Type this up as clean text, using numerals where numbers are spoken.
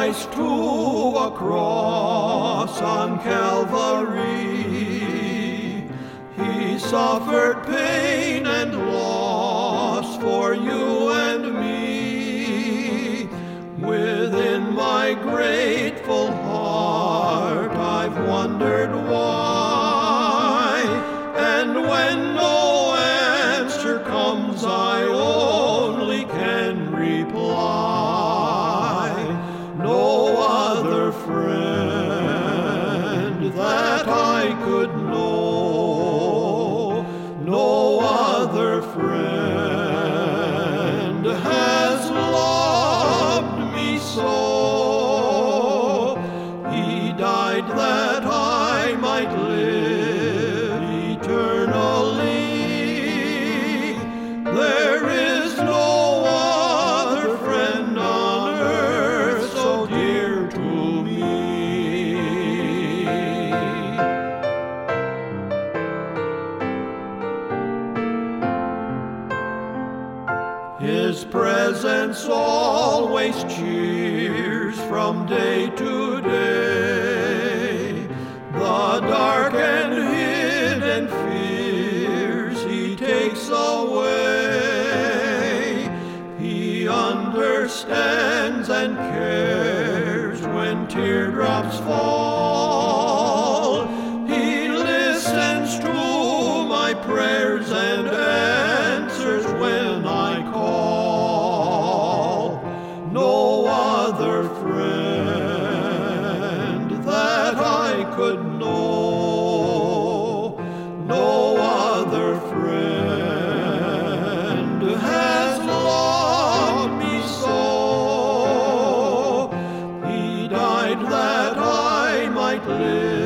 Christ to a cross on Calvary. He suffered pain and loss for you and me. Within my grateful heart I've wondered why, and when no answer comes I only can reply, no other friend that I could know, no other friend has loved me so. He died that I might live eternally. There is no other friend on earth so dear to me. His presence always cheers from day to day. The dark and hidden fears He takes away. He understands and cares when teardrops fall. He listens to my prayers and answers when I call. No other friend that I could know, no other friend has loved me so. He died that I might live